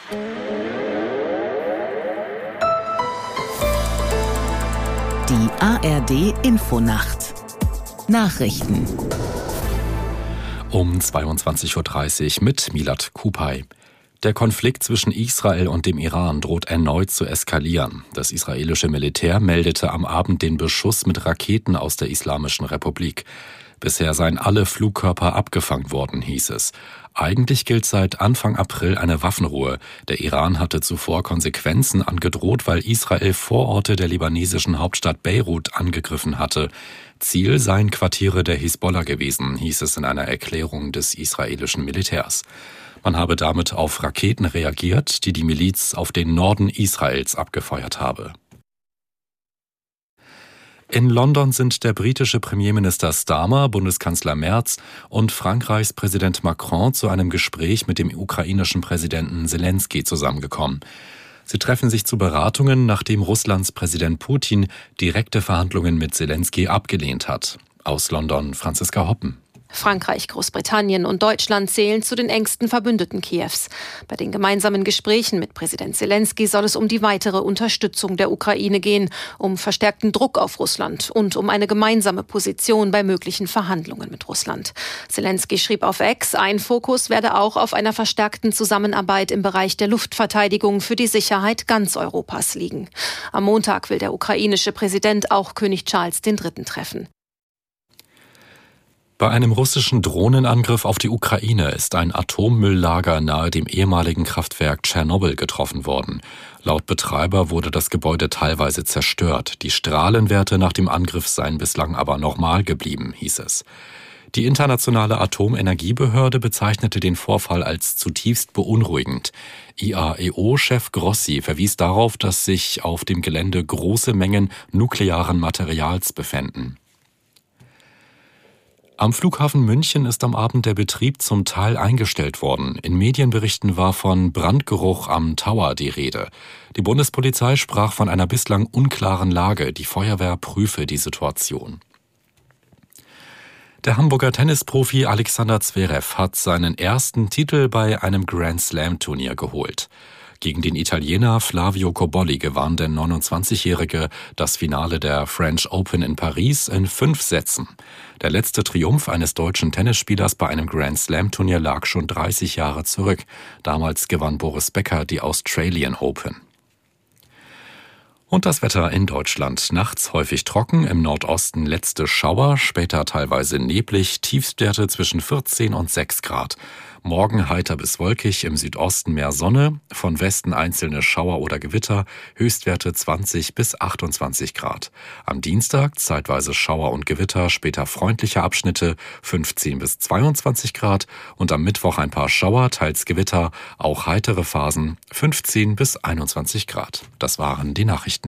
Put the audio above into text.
Die ARD-Infonacht. Nachrichten. Um 22.30 Uhr mit Milad Kupay. Der Konflikt zwischen Israel und dem Iran droht erneut zu eskalieren. Das israelische Militär meldete am Abend den Beschuss mit Raketen aus der Islamischen Republik. Bisher seien alle Flugkörper abgefangen worden, hieß es. Eigentlich gilt seit Anfang April eine Waffenruhe. Der Iran hatte zuvor Konsequenzen angedroht, weil Israel Vororte der libanesischen Hauptstadt Beirut angegriffen hatte. Ziel seien Quartiere der Hisbollah gewesen, hieß es in einer Erklärung des israelischen Militärs. Man habe damit auf Raketen reagiert, die die Miliz auf den Norden Israels abgefeuert habe. In London sind der britische Premierminister Starmer, Bundeskanzler Merz und Frankreichs Präsident Macron zu einem Gespräch mit dem ukrainischen Präsidenten Selenskyj zusammengekommen. Sie treffen sich zu Beratungen, nachdem Russlands Präsident Putin direkte Verhandlungen mit Selenskyj abgelehnt hat. Aus London Franziska Hoppen. Frankreich, Großbritannien und Deutschland zählen zu den engsten Verbündeten Kiews. Bei den gemeinsamen Gesprächen mit Präsident Selenskyj soll es um die weitere Unterstützung der Ukraine gehen, um verstärkten Druck auf Russland und um eine gemeinsame Position bei möglichen Verhandlungen mit Russland. Selenskyj schrieb auf X, ein Fokus werde auch auf einer verstärkten Zusammenarbeit im Bereich der Luftverteidigung für die Sicherheit ganz Europas liegen. Am Montag will der ukrainische Präsident auch König Charles III. Treffen. Bei einem russischen Drohnenangriff auf die Ukraine ist ein Atommülllager nahe dem ehemaligen Kraftwerk Tschernobyl getroffen worden. Laut Betreiber wurde das Gebäude teilweise zerstört. Die Strahlenwerte nach dem Angriff seien bislang aber normal geblieben, hieß es. Die Internationale Atomenergiebehörde bezeichnete den Vorfall als zutiefst beunruhigend. IAEO-Chef Grossi verwies darauf, dass sich auf dem Gelände große Mengen nuklearen Materials befänden. Am Flughafen München ist am Abend der Betrieb zum Teil eingestellt worden. In Medienberichten war von Brandgeruch am Tower die Rede. Die Bundespolizei sprach von einer bislang unklaren Lage. Die Feuerwehr prüfe die Situation. Der Hamburger Tennisprofi Alexander Zverev hat seinen ersten Titel bei einem Grand-Slam-Turnier geholt. Gegen den Italiener Flavio Cobolli gewann der 29-Jährige das Finale der French Open in Paris in 5 Sätzen. Der letzte Triumph eines deutschen Tennisspielers bei einem Grand-Slam-Turnier lag schon 30 Jahre zurück. Damals gewann Boris Becker die Australian Open. Und das Wetter in Deutschland. Nachts häufig trocken, im Nordosten letzte Schauer, später teilweise neblig, Tiefstwerte zwischen 14 und 6 Grad. Morgen heiter bis wolkig, im Südosten mehr Sonne, von Westen einzelne Schauer oder Gewitter, Höchstwerte 20 bis 28 Grad. Am Dienstag zeitweise Schauer und Gewitter, später freundliche Abschnitte, 15 bis 22 Grad und am Mittwoch ein paar Schauer, teils Gewitter, auch heitere Phasen, 15 bis 21 Grad. Das waren die Nachrichten.